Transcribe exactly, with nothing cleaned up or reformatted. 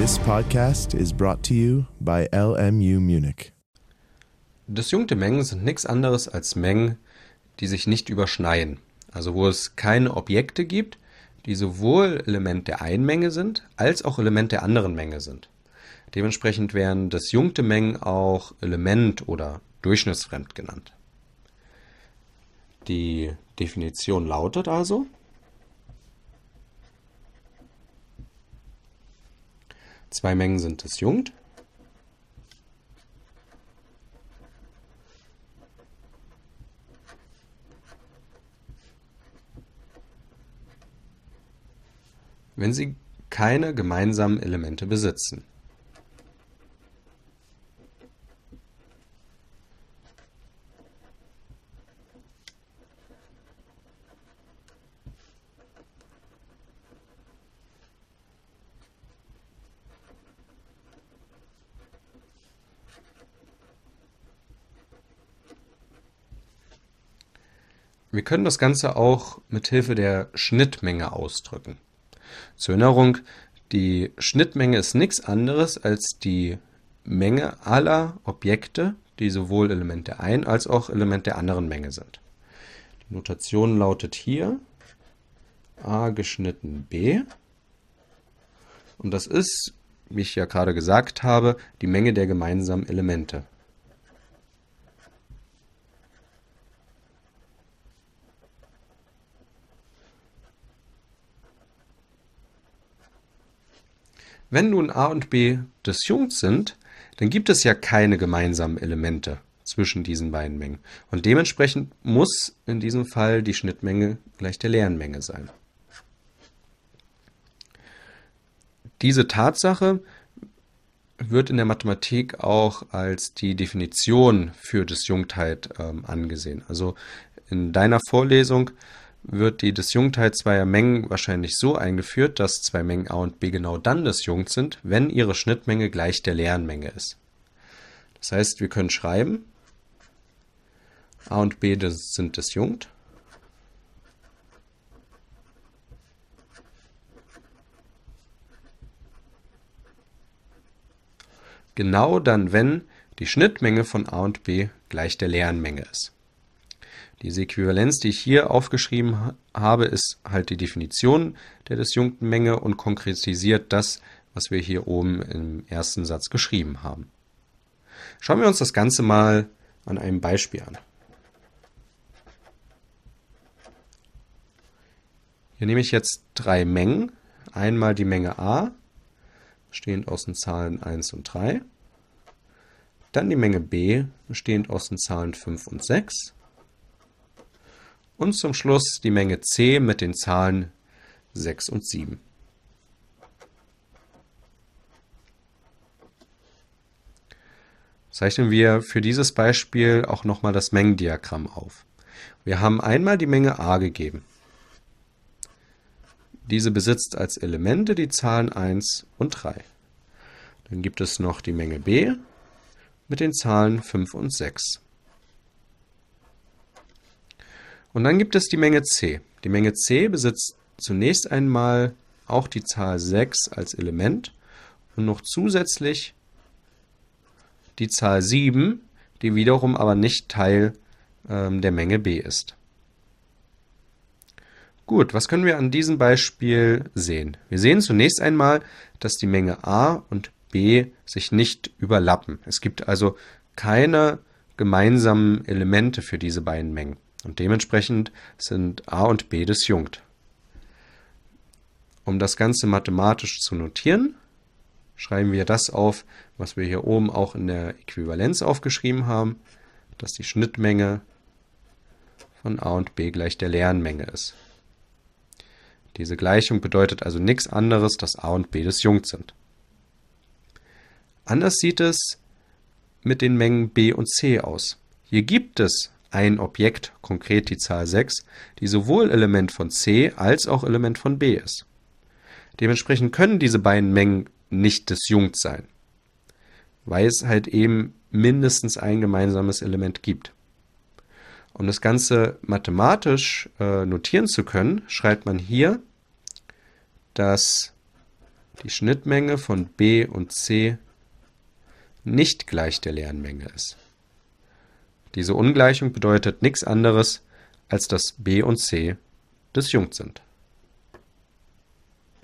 This podcast is brought to you by L M U Munich. Disjunkte Mengen sind nichts anderes als Mengen, die sich nicht überschneiden. Also wo es keine Objekte gibt, die sowohl Element der einen Menge sind, als auch Element der anderen Menge sind. Dementsprechend werden disjunkte Mengen auch Element- oder durchschnittsfremd genannt. Die Definition lautet also: Zwei Mengen sind disjunkt, wenn sie keine gemeinsamen Elemente besitzen. Wir können das Ganze auch mit Hilfe der Schnittmenge ausdrücken. Zur Erinnerung, die Schnittmenge ist nichts anderes als die Menge aller Objekte, die sowohl Element der einen als auch Element der anderen Menge sind. Die Notation lautet hier a geschnitten b. Und das ist, wie ich ja gerade gesagt habe, die Menge der gemeinsamen Elemente. Wenn nun a und b disjunkt sind, dann gibt es ja keine gemeinsamen Elemente zwischen diesen beiden Mengen. Und dementsprechend muss in diesem Fall die Schnittmenge gleich der leeren Menge sein. Diese Tatsache wird in der Mathematik auch als die Definition für Disjunktheit ähm, angesehen. Also in deiner Vorlesung wird die Disjunktheit zweier Mengen wahrscheinlich so eingeführt, dass zwei Mengen a und b genau dann disjunkt sind, wenn ihre Schnittmenge gleich der leeren Menge ist. Das heißt, wir können schreiben, a und b sind disjunkt. Genau dann, wenn die Schnittmenge von a und b gleich der leeren Menge ist. Diese Äquivalenz, die ich hier aufgeschrieben habe, ist halt die Definition der disjunkten Menge und konkretisiert das, was wir hier oben im ersten Satz geschrieben haben. Schauen wir uns das Ganze mal an einem Beispiel an. Hier nehme ich jetzt drei Mengen. Einmal die Menge a, bestehend aus den Zahlen eins und drei. Dann die Menge b, bestehend aus den Zahlen fünf und sechs. Und zum Schluss die Menge c mit den Zahlen sechs und sieben. Zeichnen wir für dieses Beispiel auch nochmal das Mengendiagramm auf. Wir haben einmal die Menge a gegeben. Diese besitzt als Elemente die Zahlen eins und drei. Dann gibt es noch die Menge b mit den Zahlen fünf und sechs. Und dann gibt es die Menge c. Die Menge c besitzt zunächst einmal auch die Zahl sechs als Element und noch zusätzlich die Zahl sieben, die wiederum aber nicht Teil ähm, der Menge b ist. Gut, was können wir an diesem Beispiel sehen? Wir sehen zunächst einmal, dass die Menge a und b sich nicht überlappen. Es gibt also keine gemeinsamen Elemente für diese beiden Mengen. Und dementsprechend sind a und b disjunkt. Um das Ganze mathematisch zu notieren, schreiben wir das auf, was wir hier oben auch in der Äquivalenz aufgeschrieben haben, dass die Schnittmenge von a und b gleich der leeren Menge ist. Diese Gleichung bedeutet also nichts anderes, dass a und b disjunkt sind. Anders sieht es mit den Mengen b und c aus. Hier gibt es ein Objekt, konkret die Zahl sechs, die sowohl Element von c als auch Element von b ist. Dementsprechend können diese beiden Mengen nicht disjunkt sein, weil es halt eben mindestens ein gemeinsames Element gibt. Um das Ganze mathematisch äh, notieren zu können, schreibt man hier, dass die Schnittmenge von B und C nicht gleich der leeren Menge ist. Diese Ungleichung bedeutet nichts anderes, als dass B und C disjunkt sind.